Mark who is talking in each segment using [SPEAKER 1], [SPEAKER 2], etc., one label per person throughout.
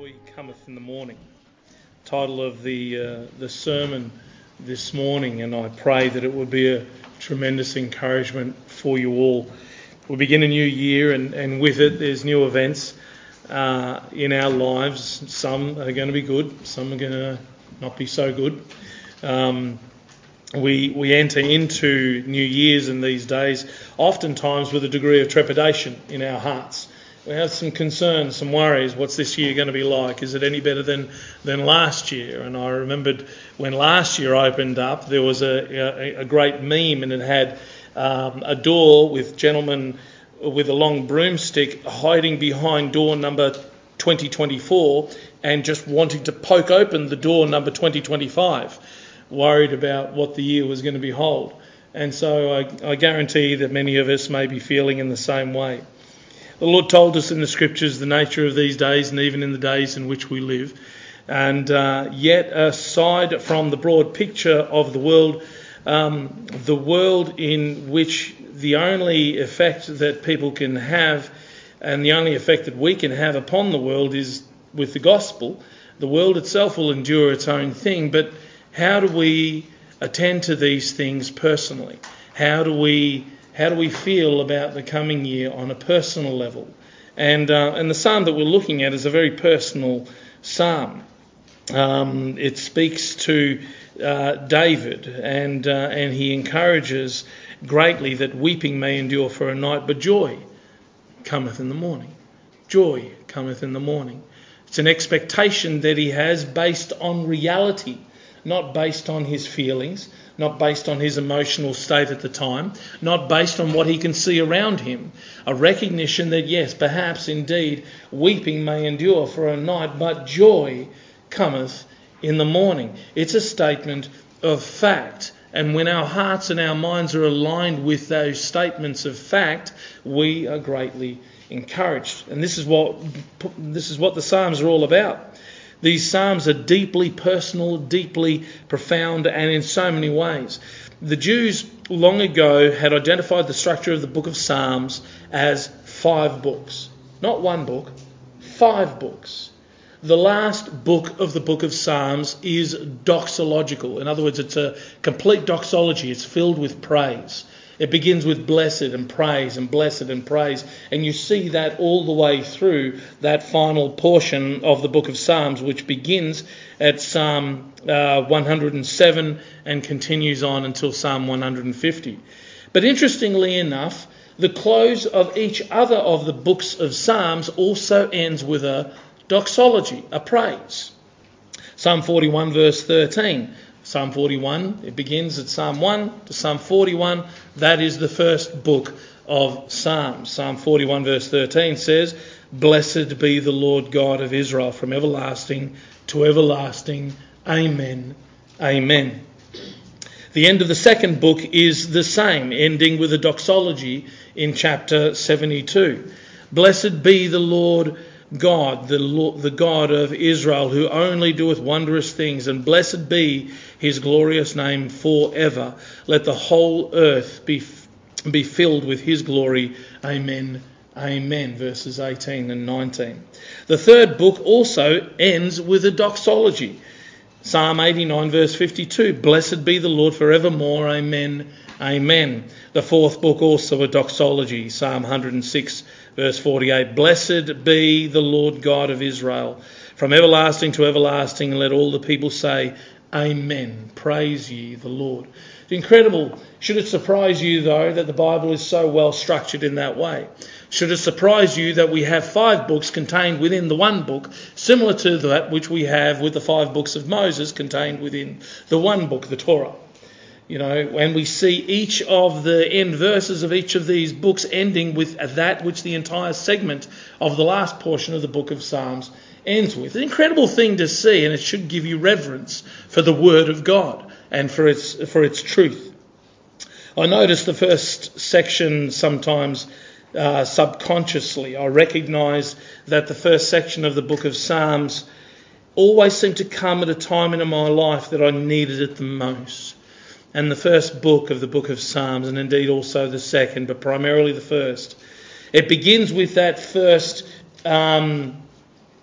[SPEAKER 1] Joy cometh in the morning. Title of the sermon this morning, and I pray that it would be a tremendous encouragement for you all. We begin a new year, and with it there's new events in our lives. Some are going to be good, some are going to not be so good. We enter into New Year's in these days oftentimes with a degree of trepidation in our hearts. We have some concerns, some worries. What's this year going to be like? Is it any better than last year? And I remembered when last year opened up, there was a great meme, and it had a door with gentlemen with a long broomstick hiding behind door number 2024 and just wanting to poke open the door number 2025, worried about what the year was going to behold. And so I guarantee that many of us may be feeling in the same way. The Lord told us in the Scriptures the nature of these days, and even in the days in which we live. And yet, aside from the broad picture of the world in which the only effect that people can have, and the only effect that we can have upon the world, is with the gospel. The world itself will endure its own thing, but how do we attend to these things personally? How do we feel about the coming year on a personal level? And the psalm that we're looking at is a very personal psalm. It speaks to David, and he encourages greatly that weeping may endure for a night, but joy cometh in the morning. Joy cometh in the morning. It's an expectation that he has based on reality, not based on his feelings, not based on his emotional state at the time, not based on what he can see around him. A recognition that yes, perhaps indeed weeping may endure for a night, but joy cometh in the morning. It's a statement of fact. And when our hearts and our minds are aligned with those statements of fact, we are greatly encouraged. And this is what the Psalms are all about. These Psalms are deeply personal, deeply profound, and in so many ways. The Jews long ago had identified the structure of the book of Psalms as 5 books. Not one book, 5 books. The last book of the book of Psalms is doxological. In other words, it's a complete doxology. It's filled with praise. It begins with blessed and praise and blessed and praise. And you see that all the way through that final portion of the book of Psalms, which begins at Psalm 107 and continues on until Psalm 150. But interestingly enough, the close of each other of the books of Psalms also ends with a doxology, a praise. Psalm 41 verse 13. Psalm 41, it begins at Psalm 1 to Psalm 41. That is the first book of Psalms. Psalm 41 verse 13 says, "Blessed be the Lord God of Israel from everlasting to everlasting. Amen. Amen." The end of the second book is the same, ending with a doxology in chapter 72. "Blessed be the Lord God, the God of Israel, who only doeth wondrous things, and blessed be his glorious name forever. Let the whole earth be filled with his glory. Amen. Amen." Verses 18 and 19. The third book also ends with a doxology. Psalm 89 verse 52. "Blessed be the Lord forevermore. Amen. Amen." The fourth book also a doxology. Psalm 106 verse 48. "Blessed be the Lord God of Israel from everlasting to everlasting, and let all the people say, Amen. Praise ye the Lord." It's incredible. Should it surprise you, though, that the Bible is so well structured in that way? Should it surprise you that we have 5 books contained within the one book, similar to that which we have with the 5 books of Moses contained within the one book, the Torah? You know, when we see each of the end verses of each of these books ending with that which the entire segment of the last portion of the book of Psalms ends with. An incredible thing to see, and it should give you reverence for the Word of God and for its truth. I notice the first section sometimes subconsciously. I recognise that the first section of the book of Psalms always seemed to come at a time in my life that I needed it the most. And the first book of the book of Psalms, and indeed also the second, but primarily the first, it begins with that first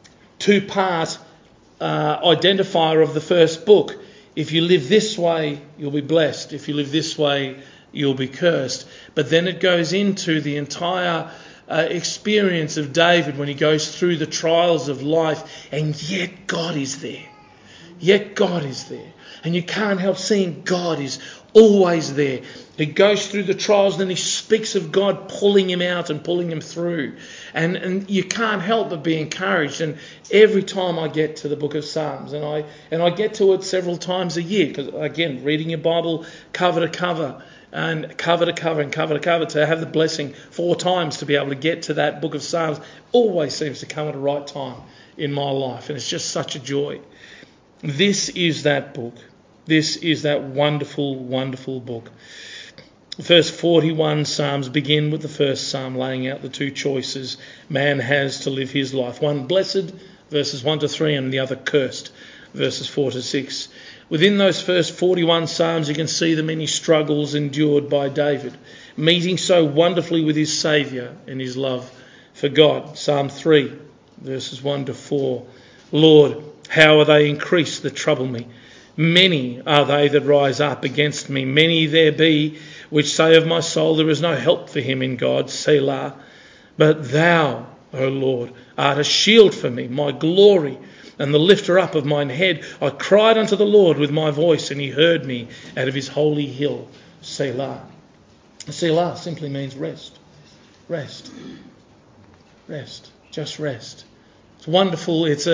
[SPEAKER 1] two-part identifier of the first book. If you live this way, you'll be blessed. If you live this way, you'll be cursed. But then it goes into the entire experience of David when he goes through the trials of life, and yet God is there. Yet God is there. And you can't help seeing God is always there. He goes through the trials, then he speaks of God pulling him out and pulling him through. And you can't help but be encouraged. And every time I get to the book of Psalms, and I get to it several times a year, because again, reading your Bible cover to cover, and cover to cover and cover to cover, to have the blessing 4 times to be able to get to that book of Psalms always seems to come at the right time in my life. And it's just such a joy. This is that book. This is that wonderful, wonderful book. The first 41 Psalms begin with the first Psalm laying out the 2 choices man has to live his life. One blessed, verses 1 to 3, and the other cursed, verses 4 to 6. Within those first 41 Psalms you can see the many struggles endured by David, meeting so wonderfully with his Saviour and his love for God. Psalm 3, verses 1 to 4. Lord, how are they increased that trouble me? Many are they that rise up against me. Many there be which say of my soul, there is no help for him in God, Selah. But thou, O Lord, art a shield for me, my glory, and the lifter up of mine head. I cried unto the Lord with my voice, and he heard me out of his holy hill, Selah. Selah simply means rest. Rest. Rest. Just rest. It's wonderful. It's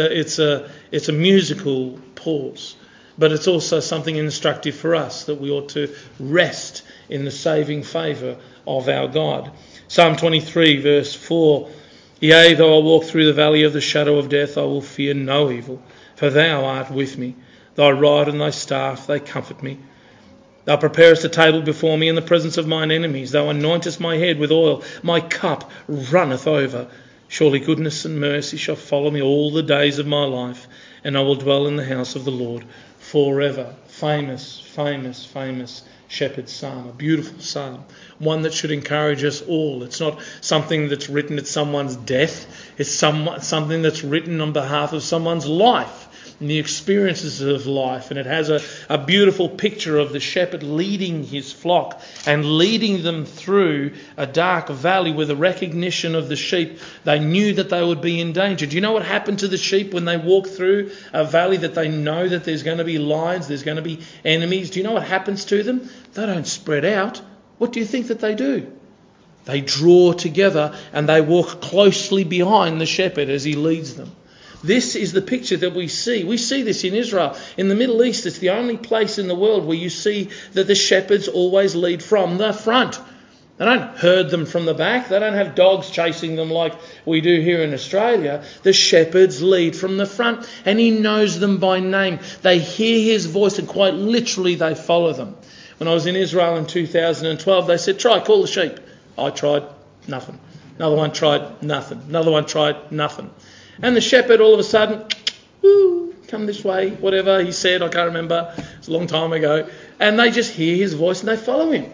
[SPEAKER 1] a musical pause. But it's also something instructive for us, that we ought to rest in the saving favour of our God. Psalm 23 verse 4. Yea, though I walk through the valley of the shadow of death, I will fear no evil, for thou art with me. Thy rod and thy staff, they comfort me. Thou preparest a table before me in the presence of mine enemies. Thou anointest my head with oil. My cup runneth over. Surely goodness and mercy shall follow me all the days of my life, and I will dwell in the house of the Lord forever. Famous, famous, famous shepherd's psalm. A beautiful psalm. One that should encourage us all. It's not something that's written at someone's death. It's something that's written on behalf of someone's life and the experiences of life. And it has a beautiful picture of the shepherd leading his flock and leading them through a dark valley with a recognition of the sheep. They knew that they would be in danger. Do you know what happened to the sheep when they walk through a valley that they know that there's going to be lions, there's going to be enemies? Do you know what happens to them? They don't spread out. What do you think that they do? They draw together and they walk closely behind the shepherd as he leads them. This is the picture that we see. We see this in Israel. In the Middle East, it's the only place in the world where you see that the shepherds always lead from the front. They don't herd them from the back. They don't have dogs chasing them like we do here in Australia. The shepherds lead from the front, and he knows them by name. They hear his voice, and quite literally they follow them. When I was in Israel in 2012, they said, try, call the sheep. I tried, nothing. Another one tried, nothing. Another one tried, nothing. And the shepherd all of a sudden, come this way, whatever he said, I can't remember. It's a long time ago. And they just hear his voice and they follow him,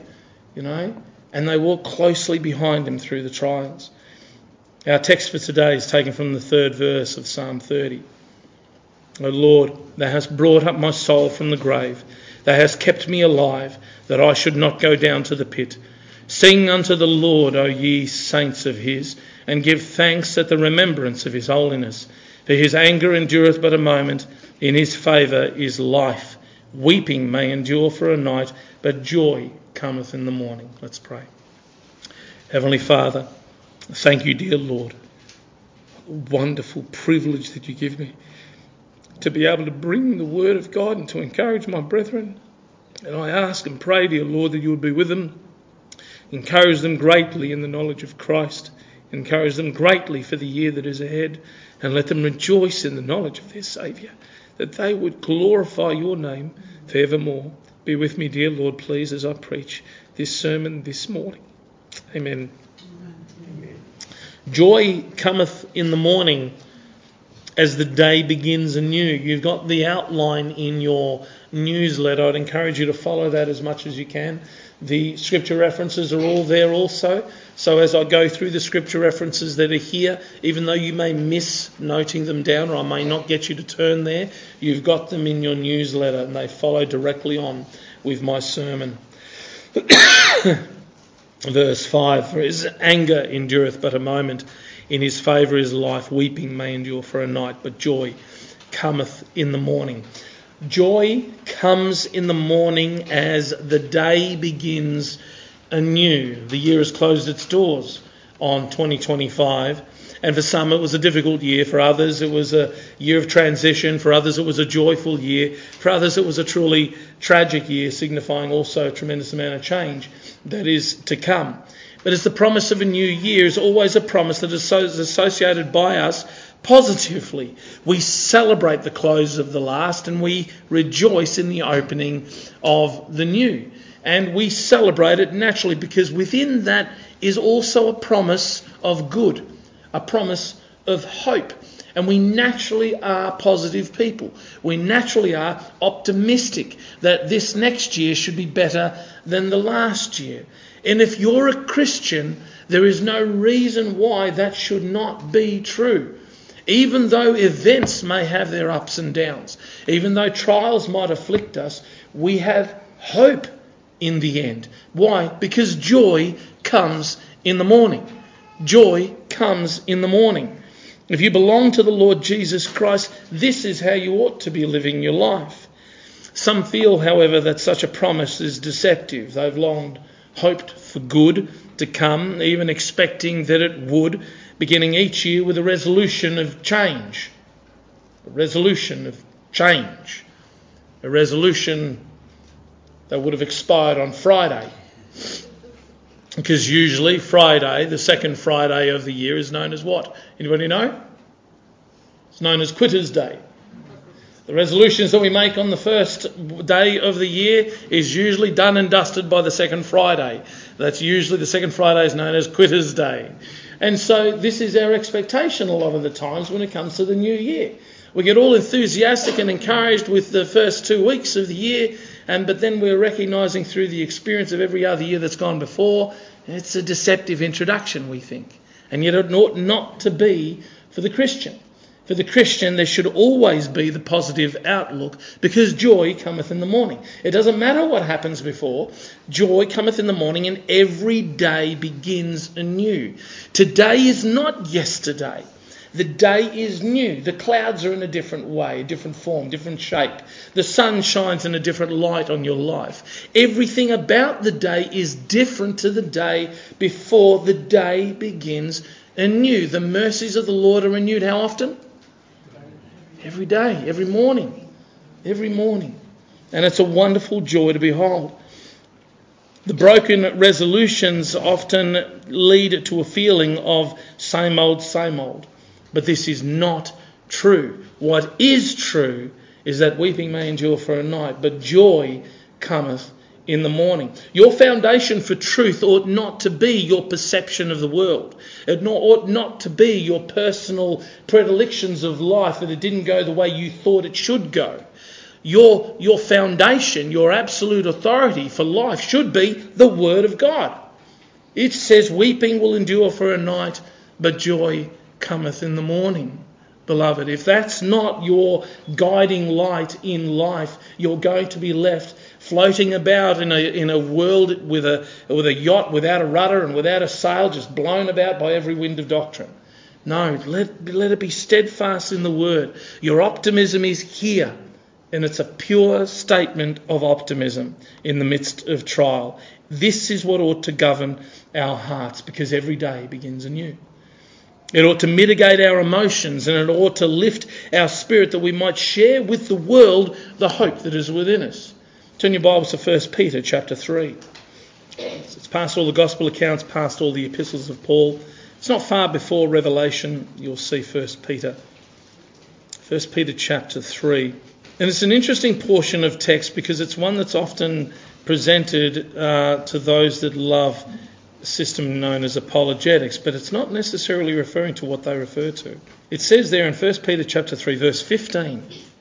[SPEAKER 1] and they walk closely behind him through the trials. Our text for today is taken from the 3rd verse of Psalm 30. O Lord, thou hast brought up my soul from the grave. Thou hast kept me alive, that I should not go down to the pit. Sing unto the Lord, O ye saints of his, and give thanks at the remembrance of his holiness. For his anger endureth but a moment, in his favour is life. Weeping may endure for a night, but joy cometh in the morning. Let's pray. Heavenly Father, thank you, dear Lord. Wonderful privilege that you give me to be able to bring the word of God and to encourage my brethren. And I ask and pray, dear Lord, that you would be with them. Encourage them greatly in the knowledge of Christ. Encourage them greatly for the year that is ahead. And let them rejoice in the knowledge of their Saviour, that they would glorify your name forevermore. Be with me, dear Lord, please, as I preach this sermon this morning. Amen. Amen. Joy cometh in the morning as the day begins anew. You've got the outline in your newsletter. I'd encourage you to follow that as much as you can. The scripture references are all there also. So as I go through the scripture references that are here, even though you may miss noting them down, or I may not get you to turn there, you've got them in your newsletter and they follow directly on with my sermon. Verse 5, for his anger endureth but a moment, in his favour is life, weeping may endure for a night, but joy cometh in the morning. Joy comes in the morning as the day begins anew. The year has closed its doors on 2025, and for some it was a difficult year. For others it was a year of transition. For others it was a joyful year. For others it was a truly tragic year, signifying also a tremendous amount of change that is to come. But as the promise of a new year is always a promise that is associated by us positively. We celebrate the close of the last and we rejoice in the opening of the new. And we celebrate it naturally because within that is also a promise of good, a promise of hope. And we naturally are positive people. We naturally are optimistic that this next year should be better than the last year. And if you're a Christian, there is no reason why that should not be true. Even though events may have their ups and downs, even though trials might afflict us, we have hope in the end. Why? Because joy comes in the morning. Joy comes in the morning. If you belong to the Lord Jesus Christ, this is how you ought to be living your life. Some feel, however, that such a promise is deceptive. They've long hoped for good to come, even expecting that it would, beginning each year with a resolution of change. A resolution of change. A resolution that would have expired on Friday. Because usually Friday, the second Friday of the year, is known as what? Anybody know? It's known as Quitter's Day. The resolutions that we make on the first day of the year is usually done and dusted by the second Friday. That's usually the second Friday is known as Quitter's Day. And so this is our expectation a lot of the times when it comes to the new year. We get all enthusiastic and encouraged with the first 2 weeks of the year, but then we're recognising through the experience of every other year that's gone before, it's a deceptive introduction, we think. And yet it ought not to be for the Christian. For the Christian, there should always be the positive outlook because joy cometh in the morning. It doesn't matter what happens before. Joy cometh in the morning and every day begins anew. Today is not yesterday. The day is new. The clouds are in a different way, a different form, different shape. The sun shines in a different light on your life. Everything about the day is different to the day before the day begins anew. The mercies of the Lord are renewed how often? Every day, every morning. Every morning. And it's a wonderful joy to behold. The broken resolutions often lead to a feeling of same old, same old. But this is not true. What is true is that weeping may endure for a night, but joy cometh in the morning. Your foundation for truth ought not to be your perception of the world. It ought not to be your personal predilections of life that it didn't go the way you thought it should go. Your foundation, your absolute authority for life should be the Word of God. It says weeping will endure for a night, but joy cometh in the morning. Beloved, if that's not your guiding light in life, you're going to be left floating about in a world with a yacht without a rudder and without a sail, just blown about by every wind of doctrine. No, let it be steadfast in the Word. Your optimism is here, and it's a pure statement of optimism in the midst of trial. This is what ought to govern our hearts, because every day begins anew. It ought to mitigate our emotions, and it ought to lift our spirit that we might share with the world the hope that is within us. Turn your Bibles to 1 Peter chapter 3. It's past all the gospel accounts, past all the epistles of Paul. It's not far before Revelation. You'll see 1 Peter. 1 Peter chapter 3. And it's an interesting portion of text because it's one that's often presented to those that love a system known as apologetics, but it's not necessarily referring to what they refer to. It says there in 1 Peter chapter 3 verse 15,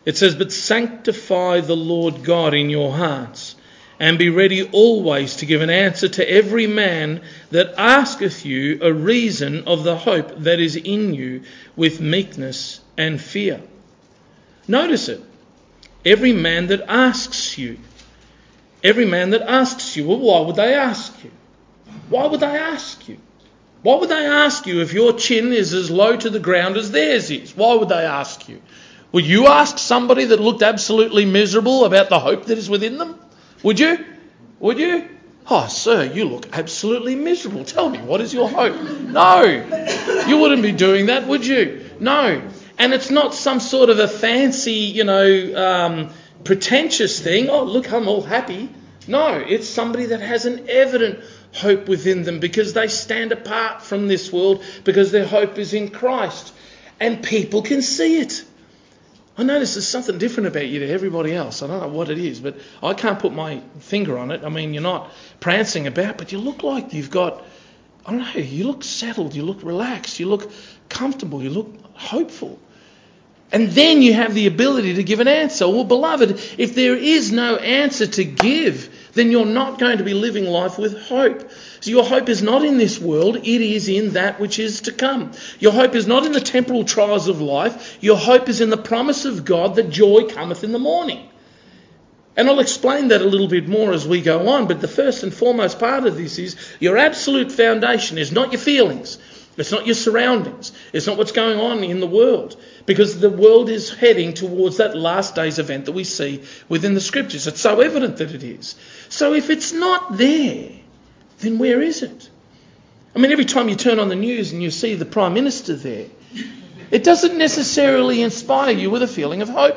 [SPEAKER 1] It says, but sanctify the Lord God in your hearts, and be ready always to give an answer to every man that asketh you a reason of the hope that is in you with meekness and fear. Notice it. Every man that asks you. Every man that asks you. Well, why would they ask you? Why would they ask you? Why would they ask you if your chin is as low to the ground as theirs is? Why would they ask you? Would you ask somebody that looked absolutely miserable about the hope that is within them? Would you? Would you? Oh, sir, you look absolutely miserable. Tell me, what is your hope? No, you wouldn't be doing that, would you? No. And it's not some sort of a fancy, pretentious thing. Oh, look, I'm all happy. No, it's somebody that has an evident hope within them because they stand apart from this world because their hope is in Christ. And people can see it. I notice there's something different about you to everybody else. I don't know what it is, but I can't put my finger on it. I mean, you're not prancing about, but you look like you've got, I don't know, you look settled, you look relaxed, you look comfortable, you look hopeful. And then you have the ability to give an answer. Well, beloved, if there is no answer to give, then you're not going to be living life with hope. So your hope is not in this world, it is in that which is to come. Your hope is not in the temporal trials of life, your hope is in the promise of God that joy cometh in the morning. And I'll explain that a little bit more as we go on, but the first and foremost part of this is your absolute foundation is not your feelings. It's not your surroundings. It's not what's going on in the world. Because the world is heading towards that last days event that we see within the scriptures. It's so evident that it is. So if it's not there, then where is it? I mean, every time you turn on the news and you see the Prime Minister there, it doesn't necessarily inspire you with a feeling of hope.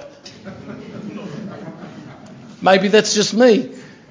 [SPEAKER 1] Maybe that's just me.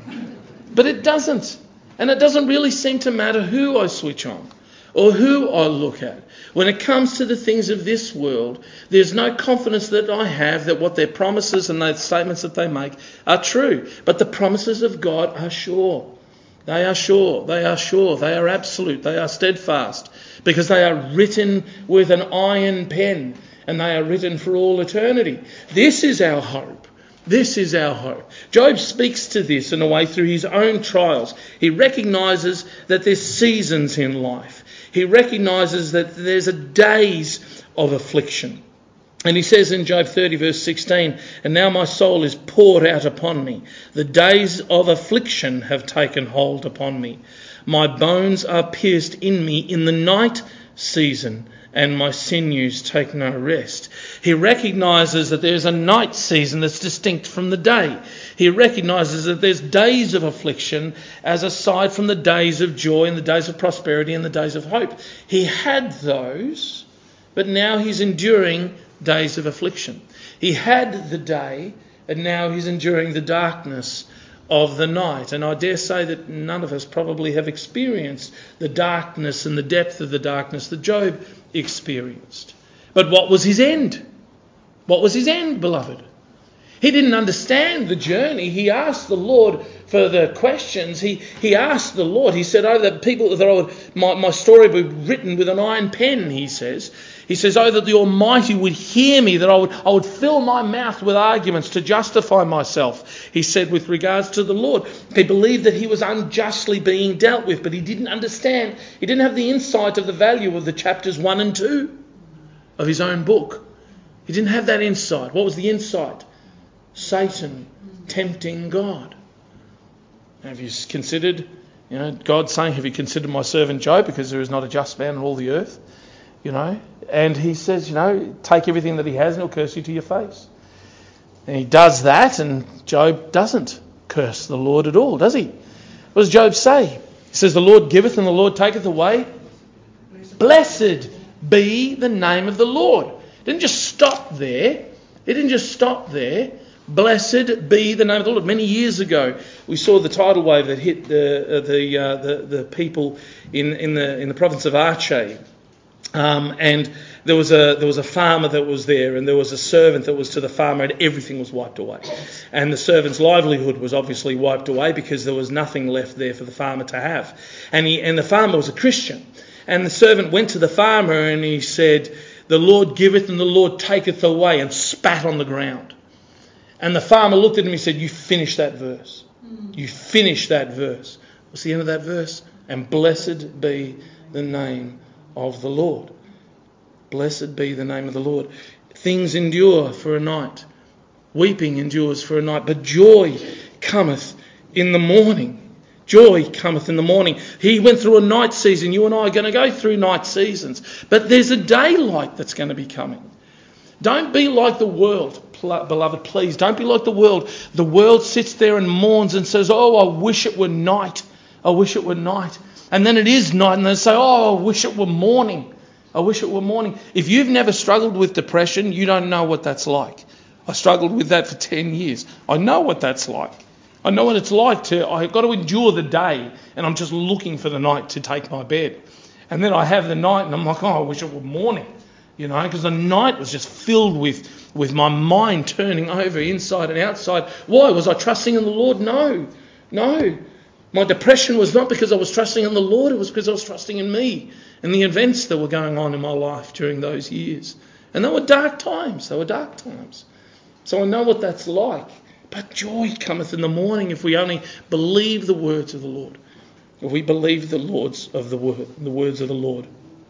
[SPEAKER 1] But it doesn't. And it doesn't really seem to matter who I switch on or who I look at. When it comes to the things of this world, there's no confidence that I have that what their promises and the statements that they make are true. But the promises of God are sure. They are sure. They are sure. They are absolute. They are steadfast. Because they are written with an iron pen. And they are written for all eternity. This is our hope. This is our hope. Job speaks to this in a way through his own trials. He recognises that there's seasons in life. He recognises that there's a days of affliction. And he says in Job 30 verse 16, and now my soul is poured out upon me. The days of affliction have taken hold upon me. My bones are pierced in me in the night season, and my sinews take no rest. He recognises that there's a night season that's distinct from the day. He recognises that there's days of affliction as aside from the days of joy and the days of prosperity and the days of hope. He had those, but now he's enduring days of affliction. He had the day, and now he's enduring the darkness of the night. And I dare say that none of us probably have experienced the darkness and the depth of the darkness that Job experienced. But what was his end? What was his end, beloved? He didn't understand the journey. He asked the Lord for the questions. He asked the Lord. He said, oh, that people that my story would be written with an iron pen, he says. He says, oh, that the Almighty would hear me, that I would fill my mouth with arguments to justify myself. He said with regards to the Lord, he believed that he was unjustly being dealt with, but he didn't understand. He didn't have the insight of the value of the chapters 1 and 2 of his own book. He didn't have that insight. What was the insight? Satan tempting God. Have you considered, God saying, have you considered my servant Job, because there is not a just man in all the earth? And he says, take everything that he has and he'll curse you to your face. And he does that, and Job doesn't curse the Lord at all, does he? What does Job say? He says, the Lord giveth and the Lord taketh away. Blessed be the name of the Lord. It didn't just stop there. Blessed be the name of the Lord. Many years ago, we saw the tidal wave that hit the people in the province of Aceh. And there was a farmer that was there, and there was a servant that was to the farmer, and everything was wiped away. And the servant's livelihood was obviously wiped away because there was nothing left there for the farmer to have. And the farmer was a Christian. And the servant went to the farmer and he said, the Lord giveth and the Lord taketh away, and spat on the ground. And the farmer looked at him and he said, you finish that verse. You finish that verse. What's the end of that verse? And blessed be the name of the Lord. Blessed be the name of the Lord. Things endure for a night. Weeping endures for a night. But joy cometh in the morning. Joy cometh in the morning. He went through a night season. You and I are going to go through night seasons. But there's a daylight that's going to be coming. Don't be like the world, beloved, please. Don't be like the world. The world sits there and mourns and says, oh, I wish it were night. I wish it were night. And then it is night and they say, oh, I wish it were morning. I wish it were morning. If you've never struggled with depression, you don't know what that's like. I struggled with that for 10 years. I know what that's like. I know what it's like I've got to endure the day and I'm just looking for the night to take my bed. And then I have the night and I'm like, oh, I wish it were morning. Because the night was just filled with my mind turning over inside and outside. Why? Was I trusting in the Lord? No. My depression was not because I was trusting in the Lord. It was because I was trusting in me and the events that were going on in my life during those years. And they were dark times. So I know what that's like. But joy cometh in the morning if we only believe the words of the Lord. If we believe the words of the Lord.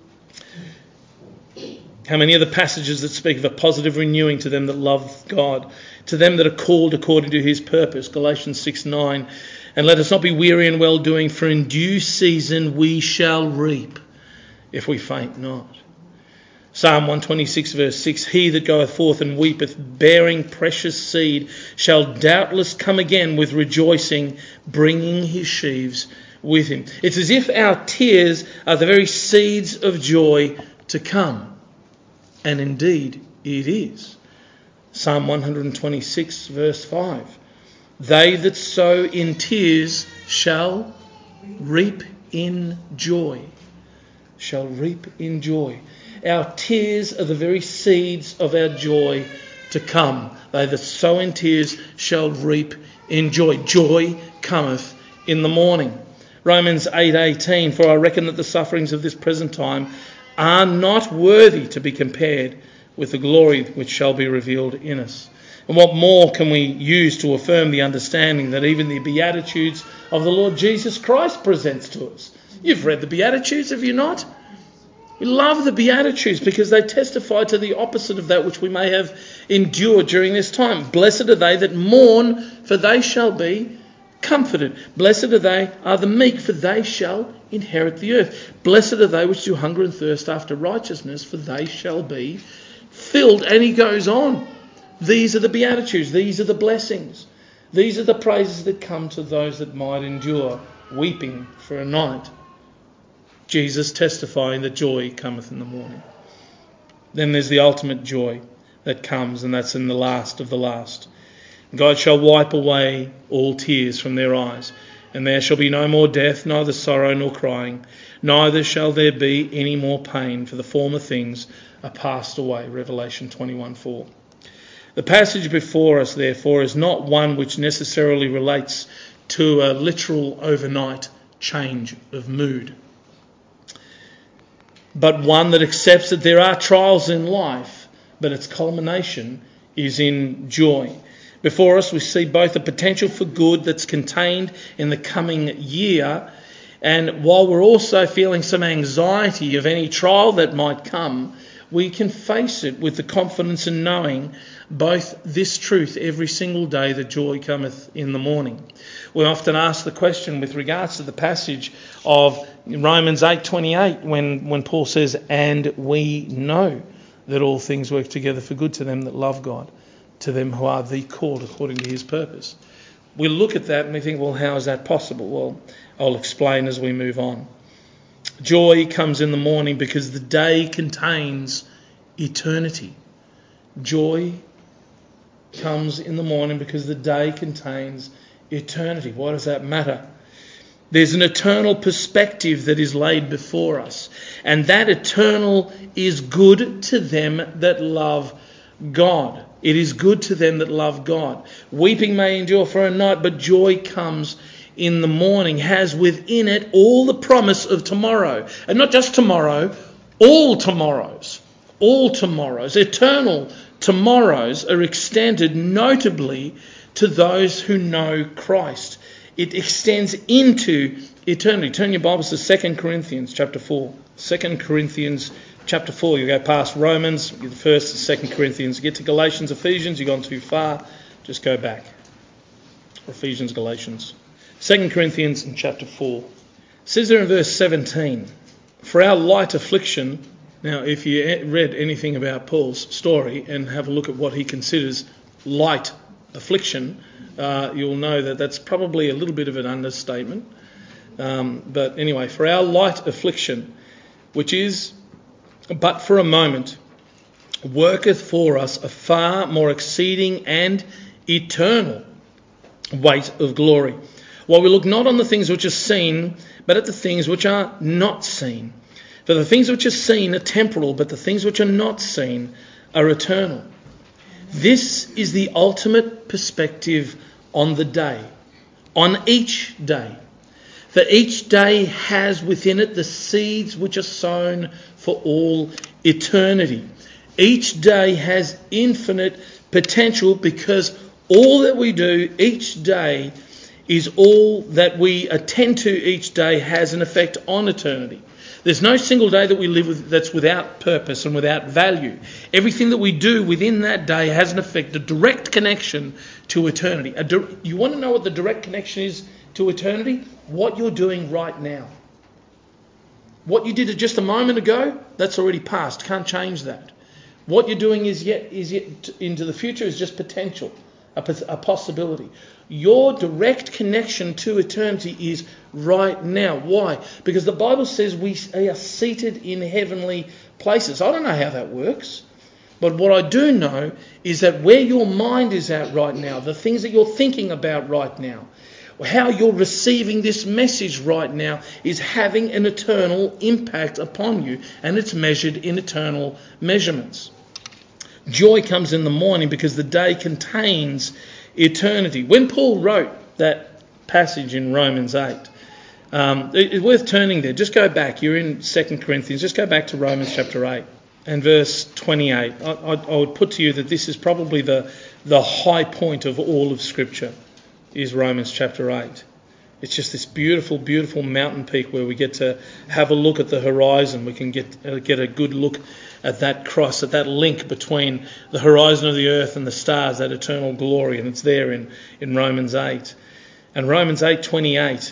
[SPEAKER 1] How many are the passages that speak of a positive renewing to them that love God, to them that are called according to his purpose? Galatians 6:9. And let us not be weary in well-doing, for in due season we shall reap, if we faint not. Psalm 126 verse 6, he that goeth forth and weepeth, bearing precious seed, shall doubtless come again with rejoicing, bringing his sheaves with him. It's as if our tears are the very seeds of joy to come. And indeed it is. Psalm 126 verse 5. They that sow in tears shall reap in joy. Shall reap in joy. Our tears are the very seeds of our joy to come. They that sow in tears shall reap in joy. Joy cometh in the morning. Romans 8:18, for I reckon that the sufferings of this present time are not worthy to be compared with the glory which shall be revealed in us. And what more can we use to affirm the understanding that even the Beatitudes of the Lord Jesus Christ presents to us? You've read the Beatitudes, have you not? We love the Beatitudes because they testify to the opposite of that which we may have endured during this time. Blessed are they that mourn, for they shall be comforted. Blessed are the meek, for they shall inherit the earth. Blessed are they which do hunger and thirst after righteousness, for they shall be filled. And he goes on. These are the Beatitudes. These are the blessings. These are the praises that come to those that might endure weeping for a night. Jesus testifying that joy cometh in the morning. Then there's the ultimate joy that comes, and that's in the last of the last. God shall wipe away all tears from their eyes, and there shall be no more death, neither sorrow nor crying, neither shall there be any more pain, for the former things are passed away. Revelation 21:4. The passage before us, therefore, is not one which necessarily relates to a literal overnight change of mood, but one that accepts that there are trials in life, but its culmination is in joy. Before us we see both the potential for good that's contained in the coming year, and while we're also feeling some anxiety of any trial that might come, we can face it with the confidence in knowing both this truth every single day, that joy cometh in the morning. We often ask the question with regards to the passage of Romans 8:28 when Paul says, and we know that all things work together for good to them that love God, to them who are the called according to his purpose. We look at that and we think, well, how is that possible? Well, I'll explain as we move on. Joy comes in the morning because the day contains eternity. Joy comes in the morning because the day contains eternity. Why does that matter? There's an eternal perspective that is laid before us, and that eternal is good to them that love God. It is good to them that love God. Weeping may endure for a night, but joy comes in the morning, has within it all the promise of tomorrow. And not just tomorrow, all tomorrows. All tomorrows, eternal tomorrows, are extended notably to those who know Christ. It extends into eternity. Turn your Bibles to 2 Corinthians chapter 4. 2 Corinthians chapter 4. You go past Romans, you get the 1st and 2 Corinthians. You get to Galatians, Ephesians, you've gone too far. Just go back. Ephesians, Galatians. 2 Corinthians in chapter 4. It says there in verse 17, for our light affliction. Now, if you read anything about Paul's story and have a look at what he considers light affliction, you'll know that that's probably a little bit of an understatement. But anyway, for our light affliction, which is but for a moment, worketh for us a far more exceeding and eternal weight of glory. While we look not on the things which are seen, but at the things which are not seen. For the things which are seen are temporal, but the things which are not seen are eternal. This is the ultimate perspective on the day, on each day. For each day has within it the seeds which are sown for all eternity. Each day has infinite potential because all that we do each day is all that we attend to each day has an effect on eternity. There's no single day that we live with that's without purpose and without value. Everything that we do within that day has an effect, a direct connection to eternity. You want to know what the direct connection is to eternity? What you're doing right now. What you did just a moment ago, that's already past. Can't change that. What you're doing is yet into the future is just potential, a possibility. Your direct connection to eternity is right now. Why? Because the Bible says we are seated in heavenly places. I don't know how that works. But what I do know is that where your mind is at right now, the things that you're thinking about right now, how you're receiving this message right now is having an eternal impact upon you, and it's measured in eternal measurements. Joy comes in the morning because the day contains eternity. When Paul wrote that passage in Romans 8, it's worth turning there. Just go back. You're in 2 Corinthians. Just go back to Romans chapter 8 and verse 28. I would put to you that this is probably the high point of all of Scripture, is Romans chapter 8. It's just this beautiful, beautiful mountain peak where we get to have a look at the horizon. We can get a good look at that cross, at that link between the horizon of the earth and the stars, that eternal glory. And it's there in Romans 8. And Romans 8:28,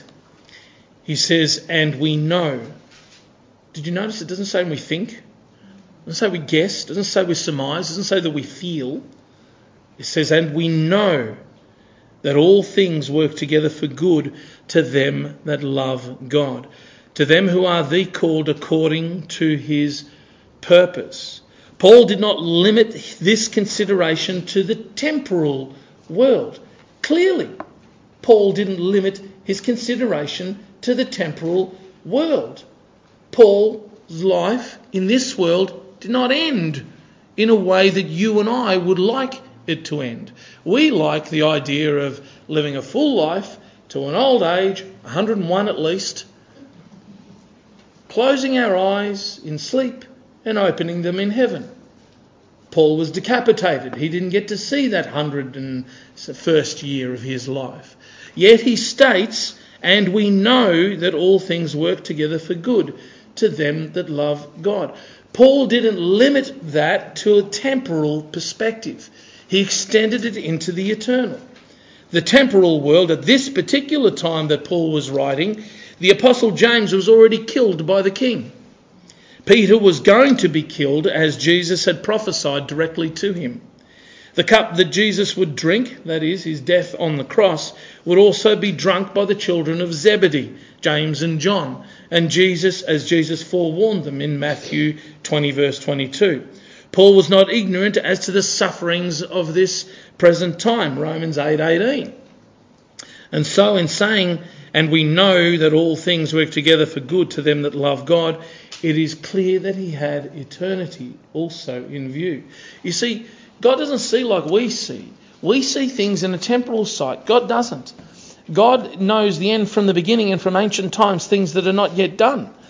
[SPEAKER 1] he says, and we know. Did you notice it doesn't say we think? It doesn't say we guess. It doesn't say we surmise. It doesn't say that we feel. It says, and we know that all things work together for good to them that love God, to them who are the called according to his purpose. Paul did not limit this consideration to the temporal world. Clearly, Paul didn't limit his consideration to the temporal world. Paul's life in this world did not end in a way that you and I would like it to end. We like the idea of living a full life to an old age, 101 at least, closing our eyes in sleep and opening them in heaven. Paul was decapitated. He didn't get to see that 101st year of his life. Yet he states, and we know that all things work together for good to them that love God. Paul didn't limit that to a temporal perspective. He extended it into the eternal. The temporal world, at this particular time that Paul was writing, the Apostle James was already killed by the king. Peter was going to be killed as Jesus had prophesied directly to him. The cup that Jesus would drink, that is, his death on the cross, would also be drunk by the children of Zebedee, James and John, and Jesus, as Jesus forewarned them in Matthew 20 verse 22. Paul was not ignorant as to the sufferings of this present time, Romans 8:18. And so in saying, and we know that all things work together for good to them that love God, it is clear that he had eternity also in view. You see, God doesn't see like we see. We see things in a temporal sight. God doesn't. God knows the end from the beginning and from ancient times, things that are not yet done.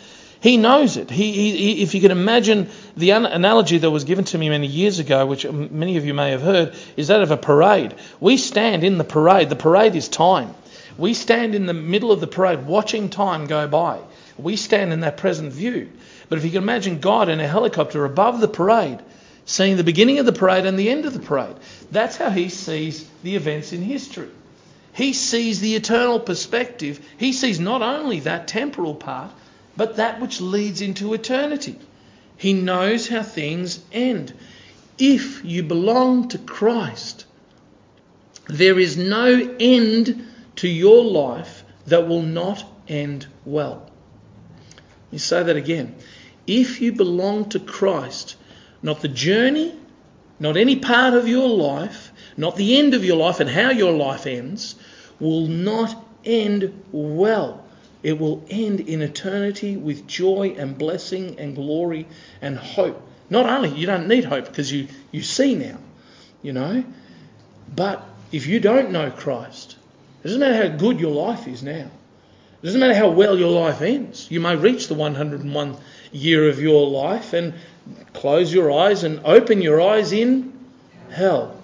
[SPEAKER 1] He knows it. If you can imagine the analogy that was given to me many years ago, which many of you may have heard, is that of a parade. We stand in the parade. The parade is time. We stand in the middle of the parade watching time go by. We stand in that present view. But if you can imagine God in a helicopter above the parade, seeing the beginning of the parade and the end of the parade, that's how he sees the events in history. He sees the eternal perspective. He sees not only that temporal part, but that which leads into eternity. He knows how things end. If you belong to Christ, there is no end to your life that will not end well. Let me say that again. If you belong to Christ, not the journey, not any part of your life, not the end of your life and how your life ends, will not end well. It will end in eternity with joy and blessing and glory and hope. Not only, you don't need hope because you see now, but if you don't know Christ, it doesn't matter how good your life is now. It doesn't matter how well your life ends. You may reach the 101 year of your life and close your eyes and open your eyes in hell.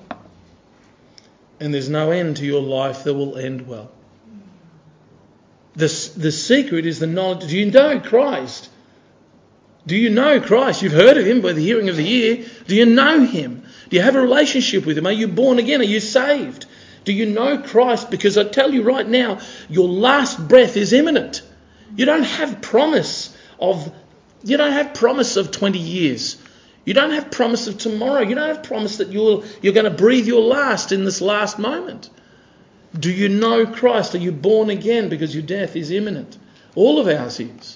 [SPEAKER 1] And there's no end to your life that will end well. The secret is the knowledge. Do you know Christ? Do you know Christ? You've heard of him by the hearing of the ear. Do you know him? Do you have a relationship with him? Are you born again? Are you saved? Do you know Christ? Because I tell you right now, your last breath is imminent. You don't have promise of 20 years. You don't have promise of tomorrow. You don't have promise that you're going to breathe your last in this last moment. Do you know Christ? Are you born again? Because your death is imminent. All of ours is.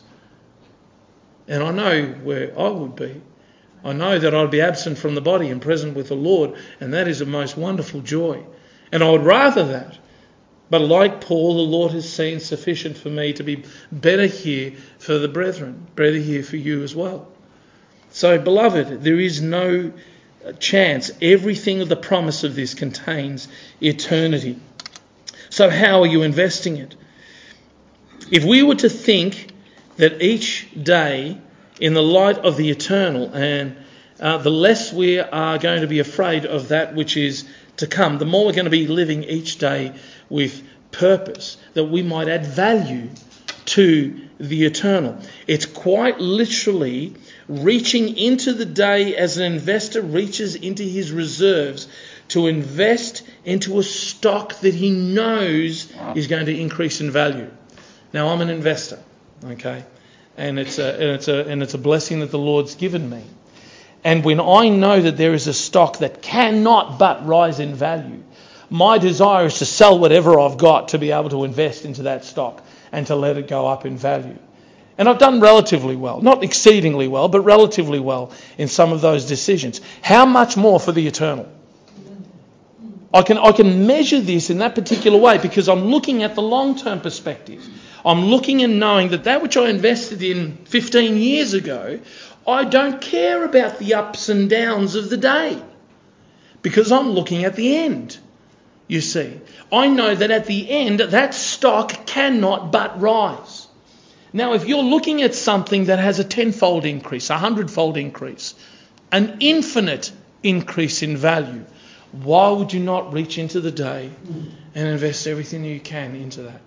[SPEAKER 1] And I know where I would be. I know that I'd be absent from the body and present with the Lord, and that is a most wonderful joy. And I would rather that. But like Paul, the Lord has seen sufficient for me to be better here for the brethren, better here for you as well. So, beloved, there is no chance. Everything of the promise of this contains eternity. So how are you investing it? If we were to think that each day, in the light of the eternal, and the less we are going to be afraid of that which is to come, the more we're going to be living each day with purpose, that we might add value to the eternal. It's quite literally reaching into the day as an investor reaches into his reserves to invest into a stock that he knows is going to increase in value. Now, I'm an investor, okay, and it's a blessing that the Lord's given me. And when I know that there is a stock that cannot but rise in value, my desire is to sell whatever I've got to be able to invest into that stock and to let it go up in value. And I've done relatively well, not exceedingly well, but relatively well in some of those decisions. How much more for the eternal? I can measure this in that particular way because I'm looking at the long-term perspective. I'm looking and knowing that which I invested in 15 years ago, I don't care about the ups and downs of the day because I'm looking at the end, you see. I know that at the end, that stock cannot but rise. Now, if you're looking at something that has a 10-fold increase, a 100-fold increase, an infinite increase in value, why would you not reach into the day and invest everything you can into that?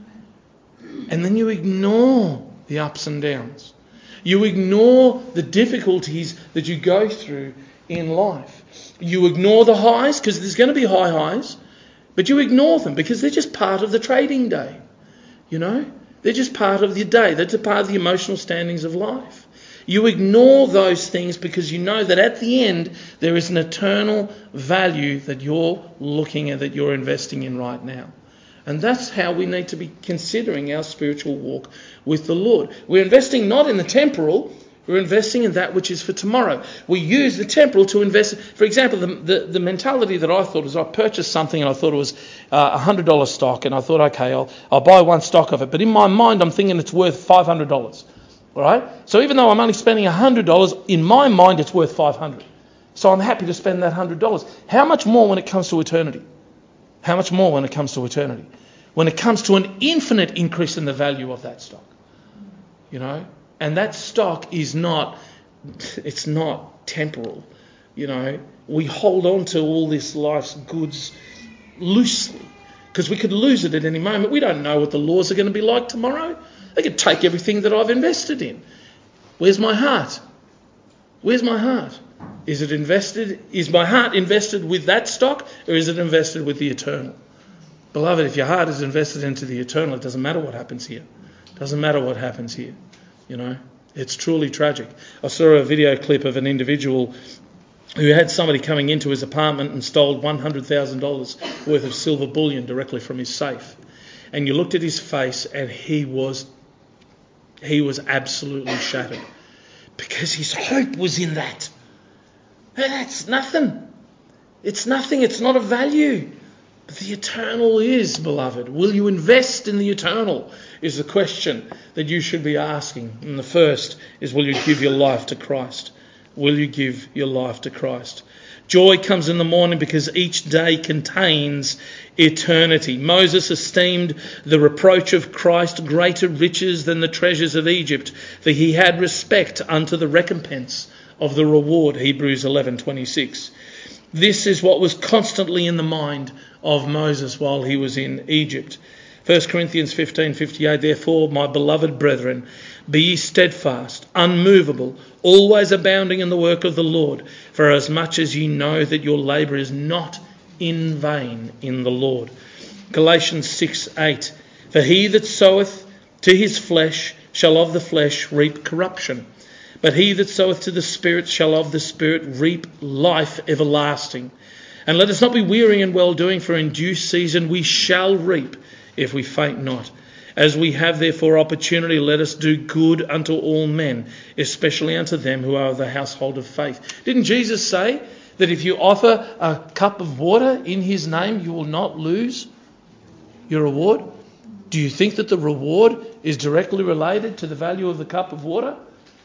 [SPEAKER 1] And then you ignore the ups and downs. You ignore the difficulties that you go through in life. You ignore the highs because there's going to be high highs, but you ignore them because they're just part of the trading day. You know, they're just part of the day. They're just part of the emotional standings of life. You ignore those things because you know that at the end there is an eternal value that you're looking at, that you're investing in right now. And that's how we need to be considering our spiritual walk with the Lord. We're investing not in the temporal, we're investing in that which is for tomorrow. We use the temporal to invest. For example, the mentality that I thought was I purchased something and I thought it was $100 stock and I thought, okay, I'll buy one stock of it. But in my mind, I'm thinking it's worth $500. All right? So even though I'm only spending $100, in my mind it's worth $500. So I'm happy to spend that $100. How much more when it comes to eternity? How much more when it comes to eternity? When it comes to an infinite increase in the value of that stock. You know? And that stock is not, it's not temporal. You know, we hold on to all this life's goods loosely because we could lose it at any moment. We don't know what the laws are going to be like tomorrow. They could take everything that I've invested in. Where's my heart? Where's my heart? Is it invested? Is my heart invested with that stock, or is it invested with the eternal? Beloved, if your heart is invested into the eternal, it doesn't matter what happens here. It doesn't matter what happens here. You know, it's truly tragic. I saw a video clip of an individual who had somebody coming into his apartment and stole $100,000 worth of silver bullion directly from his safe. And you looked at his face and he was absolutely shattered because his hope was in that. And that's nothing. It's nothing. It's not a value. But the eternal is, beloved. Will you invest in the eternal is the question that you should be asking. And the first is, will you give your life to Christ? Will you give your life to Christ? Joy comes in the morning because each day contains eternity. Moses esteemed the reproach of Christ greater riches than the treasures of Egypt, for he had respect unto the recompense of the reward. Hebrews 11:26. This is what was constantly in the mind of Moses while he was in Egypt. 1 Corinthians 15:58, therefore, my beloved brethren, be ye steadfast, unmovable, always abounding in the work of the Lord, for as much as ye know that your labour is not in vain in the Lord. Galatians 6:8, for he that soweth to his flesh shall of the flesh reap corruption, but he that soweth to the Spirit shall of the Spirit reap life everlasting. And let us not be weary in well-doing, for in due season we shall reap if we faint not. As we have therefore opportunity, let us do good unto all men, especially unto them who are of the household of faith. Didn't Jesus say that if you offer a cup of water in his name, you will not lose your reward? Do you think that the reward is directly related to the value of the cup of water?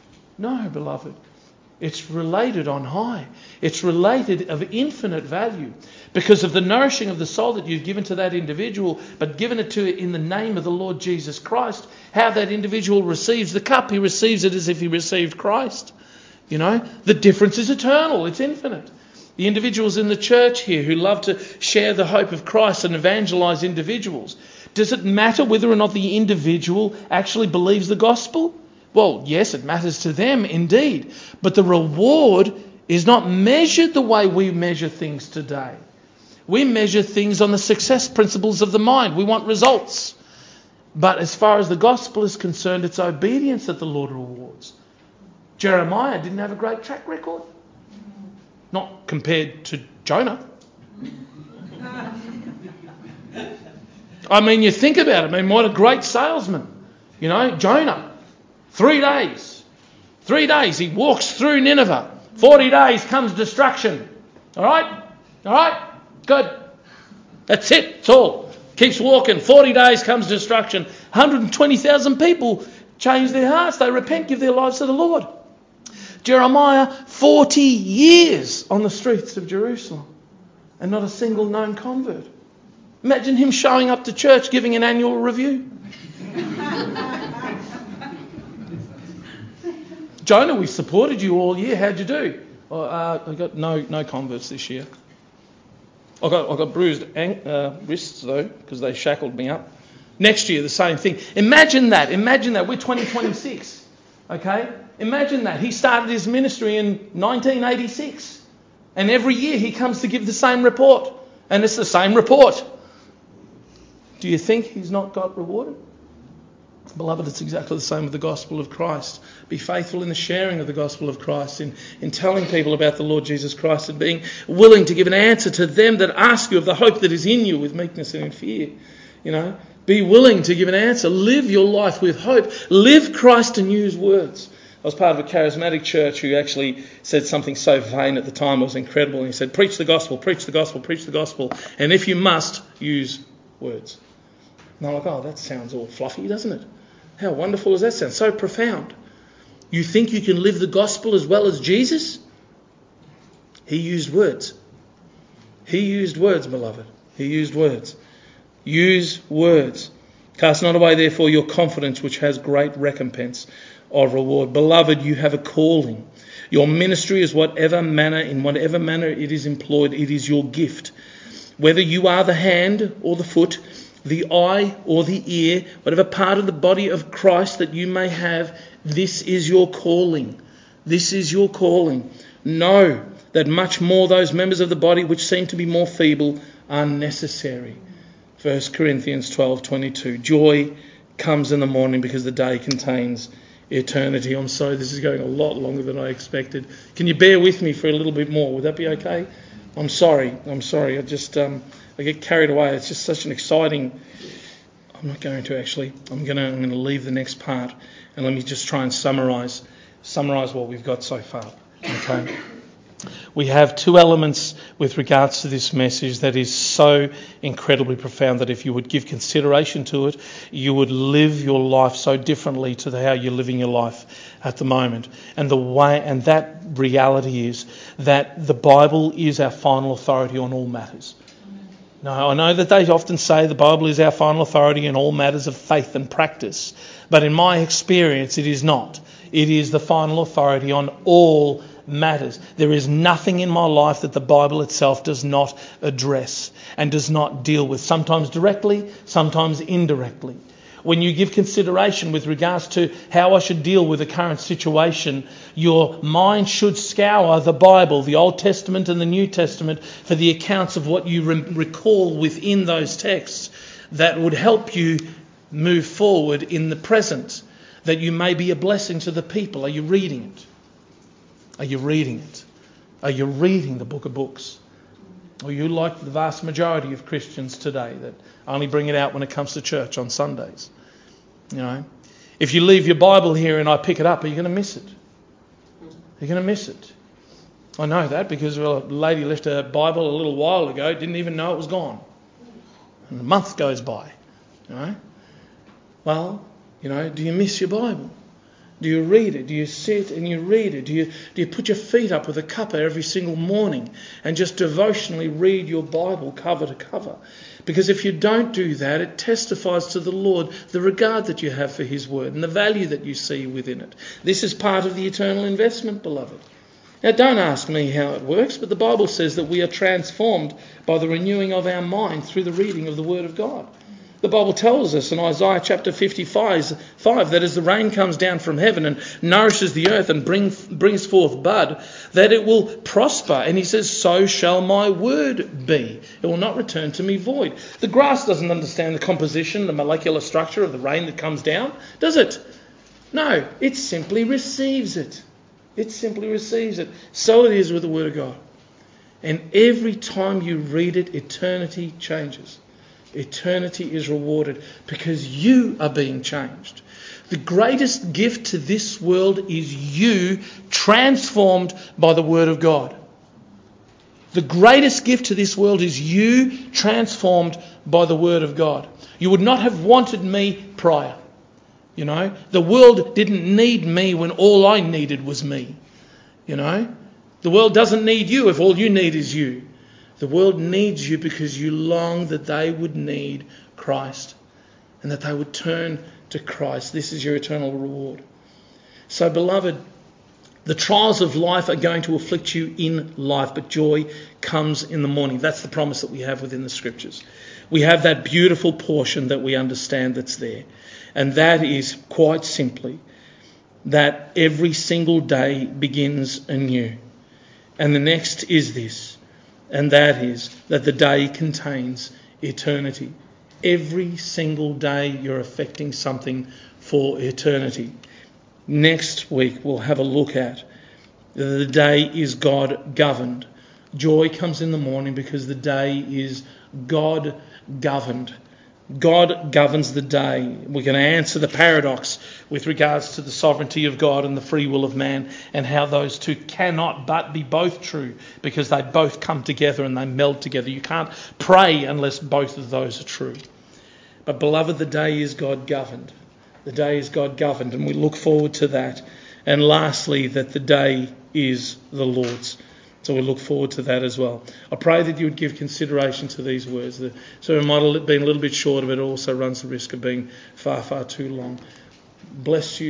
[SPEAKER 1] No, beloved. It's related on high. It's related of infinite value because of the nourishing of the soul that you've given to that individual, but given it to it in the name of the Lord Jesus Christ. How that individual receives the cup, he receives it as if he received Christ. You know, the difference is eternal. It's infinite. The individuals in the church here who love to share the hope of Christ and evangelize individuals. Does it matter whether or not the individual actually believes the gospel? Well, yes, it matters to them indeed. But the reward is not measured the way we measure things today. We measure things on the success principles of the mind. We want results. But as far as the gospel is concerned, it's obedience that the Lord rewards. Jeremiah didn't have a great track record. Not compared to Jonah. I mean, you think about it. I mean, what a great salesman. You know, Jonah. 3 days. 3 days. He walks through Nineveh. 40 days comes destruction. All right? All right? Good. That's it. It's all. Keeps walking. 40 days comes destruction. 120,000 people change their hearts. They repent, give their lives to the Lord. Jeremiah, 40 years on the streets of Jerusalem and not a single known convert. Imagine him showing up to church giving an annual review. Jonah, we supported you all year. How'd you do? I got no converts this year. I got bruised wrists though because they shackled me up. Next year the same thing. Imagine that. We're 2026. Okay? Imagine that. He started his ministry in 1986, and every year he comes to give the same report, and it's the same report. Do you think he's not got rewarded? Beloved, it's exactly the same with the gospel of Christ. Be faithful in the sharing of the gospel of Christ, in telling people about the Lord Jesus Christ, and being willing to give an answer to them that ask you of the hope that is in you with meekness and in fear. You know, be willing to give an answer. Live your life with hope. Live Christ and use words. I was part of a charismatic church who actually said something so vain at the time. It was incredible. And he said, preach the gospel, preach the gospel, preach the gospel. And if you must, use words. And I'm like, oh, that sounds all fluffy, doesn't it? How wonderful does that sound? So profound. You think you can live the gospel as well as Jesus? He used words. He used words, beloved. He used words. Use words. Cast not away, therefore, your confidence, which has great recompense. of reward. Beloved, you have a calling. Your ministry is in whatever manner it is employed, it is your gift. Whether you are the hand or the foot, the eye or the ear, whatever part of the body of Christ that you may have, this is your calling. This is your calling. Know that much more those members of the body which seem to be more feeble are necessary. 1 Corinthians 12:22. Joy comes in the morning because the day contains eternity. I'm sorry, this is going a lot longer than I expected. Can you bear with me for a little bit more? Would that be okay? I'm sorry. I just I get carried away. It's just such an exciting... I'm not going to actually. I'm going to leave the next part and let me just try and summarise what we've got so far. Okay. We have two elements with regards to this message that is so incredibly profound that if you would give consideration to it, you would live your life so differently to how you're living your life at the moment. And that reality is that the Bible is our final authority on all matters. Now, I know that they often say the Bible is our final authority in all matters of faith and practice, but in my experience it is not. It is the final authority on all matters. There is nothing in my life that the Bible itself does not address and does not deal with, sometimes directly, sometimes indirectly. When you give consideration with regards to how I should deal with a current situation, your mind should scour the Bible, the Old Testament and the New Testament, for the accounts of what you recall within those texts that would help you move forward in the present, that you may be a blessing to the people. Are you reading it? Are you reading it? Are you reading the book of books? Or are you like the vast majority of Christians today that only bring it out when it comes to church on Sundays? You know, if you leave your Bible here and I pick it up, are you going to miss it? You're going to miss it. I know that because a lady left her Bible a little while ago, didn't even know it was gone. And a month goes by. You know? Well, do you miss your Bible? Do you read it? Do you sit and you read it? Do you put your feet up with a cuppa every single morning and just devotionally read your Bible cover to cover? Because if you don't do that, it testifies to the Lord the regard that you have for His word and the value that you see within it. This is part of the eternal investment, beloved. Now, don't ask me how it works, but the Bible says that we are transformed by the renewing of our mind through the reading of the Word of God. The Bible tells us in Isaiah chapter 55 that as the rain comes down from heaven and nourishes the earth and brings forth bud, that it will prosper. And He says, so shall my word be. It will not return to me void. The grass doesn't understand the composition, the molecular structure of the rain that comes down, does it? No, it simply receives it. It simply receives it. So it is with the Word of God. And every time you read it, eternity changes. Eternity is rewarded because you are being changed. The greatest gift to this world is you transformed by the Word of God. The greatest gift to this world is you transformed by the Word of God. You would not have wanted me prior. The world didn't need me when all I needed was me. The world doesn't need you if all you need is you. The world needs you because you long that they would need Christ and that they would turn to Christ. This is your eternal reward. So, beloved, the trials of life are going to afflict you in life, but joy comes in the morning. That's the promise that we have within the Scriptures. We have that beautiful portion that we understand that's there. And that is quite simply that every single day begins anew. And the next is this. And that is that the day contains eternity. Every single day you're affecting something for eternity. Next week we'll have a look at the day is God governed. Joy comes in the morning because the day is God governed. God governs the day. We're going to answer the paradox with regards to the sovereignty of God and the free will of man and how those two cannot but be both true because they both come together and they meld together. You can't pray unless both of those are true. But beloved, the day is God governed. The day is God governed and we look forward to that. And lastly, that the day is the Lord's. So we look forward to that as well. I pray that you would give consideration to these words. So it might have been a little bit shorter, but it also runs the risk of being far, far too long. Bless you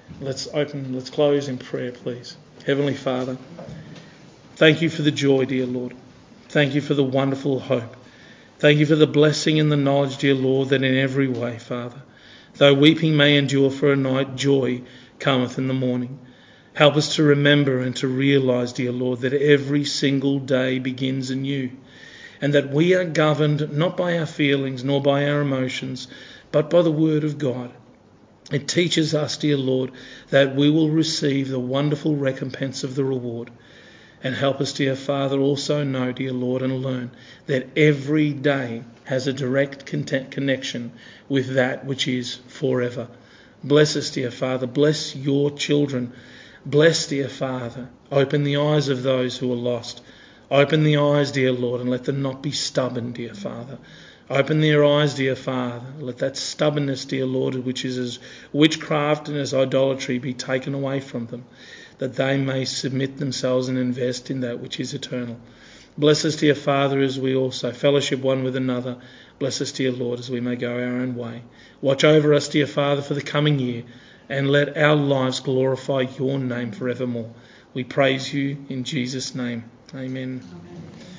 [SPEAKER 1] Let's close in prayer, please. Heavenly Father, thank you for the joy, dear Lord. Thank you for the wonderful hope. Thank you for the blessing and the knowledge, dear Lord, that in every way, Father, though weeping may endure for a night, joy cometh in the morning. Help us to remember and to realise, dear Lord, that every single day begins anew, and that we are governed not by our feelings nor by our emotions, but by the Word of God. It teaches us, dear Lord, that we will receive the wonderful recompense of the reward. And help us, dear Father, also know, dear Lord, and learn that every day has a direct connection with that which is forever. Bless us, dear Father. Bless your children. Bless, dear Father. Open the eyes of those who are lost. Open the eyes, dear Lord, and let them not be stubborn, dear Father. Open their eyes, dear Father. Let that stubbornness, dear Lord, which is as witchcraft and as idolatry, be taken away from them, that they may submit themselves and invest in that which is eternal. Bless us, dear Father, as we also fellowship one with another. Bless us, dear Lord, as we may go our own way. Watch over us, dear Father, for the coming year, and let our lives glorify your name forevermore. We praise you in Jesus' name. Amen.
[SPEAKER 2] Amen.